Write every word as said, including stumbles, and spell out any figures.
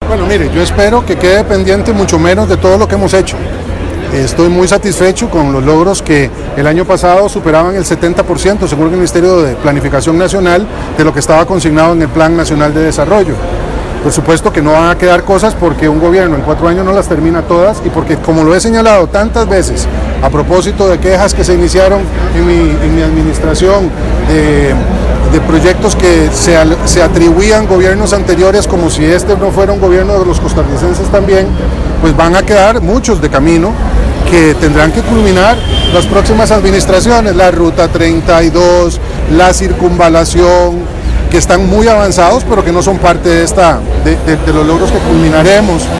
Bueno, mire, yo espero que quede pendiente mucho menos de todo lo que hemos hecho. Estoy muy satisfecho con los logros que el año pasado superaban el setenta por ciento, según el Ministerio de Planificación Nacional, de lo que estaba consignado en el Plan Nacional de Desarrollo. Por supuesto que no van a quedar cosas porque un gobierno en cuatro años no las termina todas y porque, como lo he señalado tantas veces, a propósito de quejas que se iniciaron en mi, en mi administración, de, de proyectos que se, se atribuían gobiernos anteriores como si este no fuera un gobierno de los costarricenses también, pues van a quedar muchos de camino que tendrán que culminar las próximas administraciones, la Ruta treinta y dos, la circunvalación, que están muy avanzados pero que no son parte de, esta, de, de, de los logros que culminaremos.